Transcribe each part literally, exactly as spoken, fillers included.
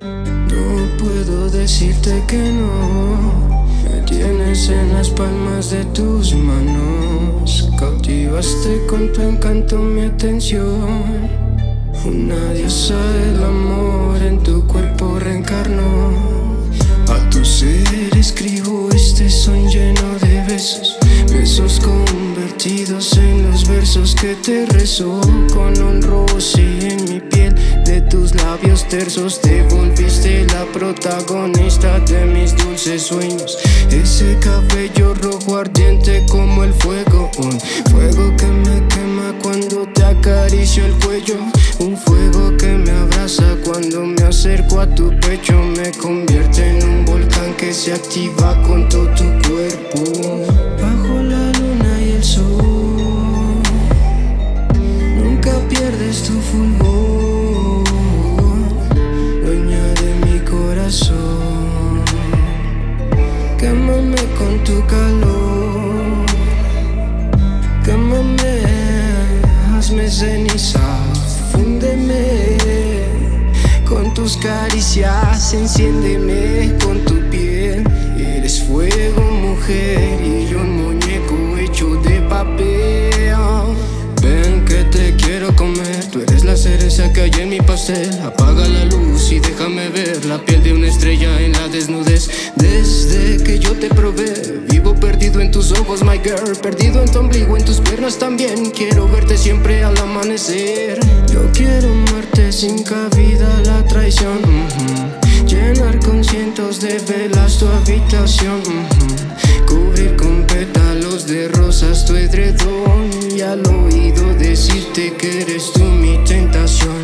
No puedo decirte que no. Me tienes en las palmas de tus manos. Cautivaste con tu encanto mi atención. Una diosa del amor en tu cuerpo reencarnó. A tu ser escribo este son lleno de besos. Besos convertidos en los versos que te rezo. Con un roce en mi piel de tus labios tersos. Te volviste la protagonista de mis dulces sueños. Ese cabello rojo ardiente como el fuego. Un fuego que me quema cuando te acaricio el cuello. Un fuego que me abraza cuando me acerco a tu pecho. Me convierte en un volcán que se activa con todo tu cuerpo. Bajo la luna y el sol, nunca pierdes tu fulgor. Dueña de mi corazón, quémame con tu calor. Quémame, hazme ceniza. Fúndeme con tus caricias, enciéndeme con tu piel. Eres fuego, mujer, y yo un muñeco hecho de papel. Ven que te quiero comer, tú eres la cereza que hay en mi pastel. Apaga la luz y déjame ver la piel de una estrella en la desnudez. Desde que yo te probé, vivo perdido en tus ojos, my girl. Perdido en tu ombligo, en tus piernas también. Quiero verte siempre al amanecer. Yo quiero amarte sin cabida a la traición. uh-huh. Llenar con cientos de velas tu habitación. uh-huh. Cubrir con pétalos de rosas tu edredón. Y al oído decirte que eres tú mi tentación.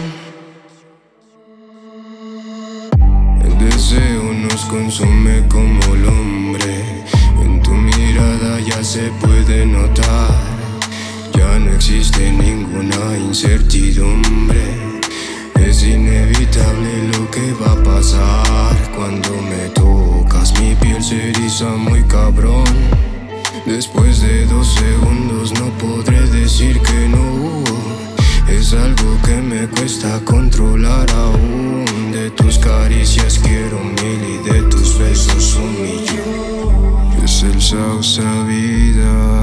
El deseo nos consume como lumbre. En tu mirada ya se puede notar. Ya no existe ninguna incertidumbre. Es inevitable lo que va a pasar. Cuando me tocas mi piel se eriza muy cabrón. Después de dos segundos no podré decir que no. Es algo que me cuesta controlar aún. De tus caricias quiero mil y de tus besos un millón. Es el sauce vida.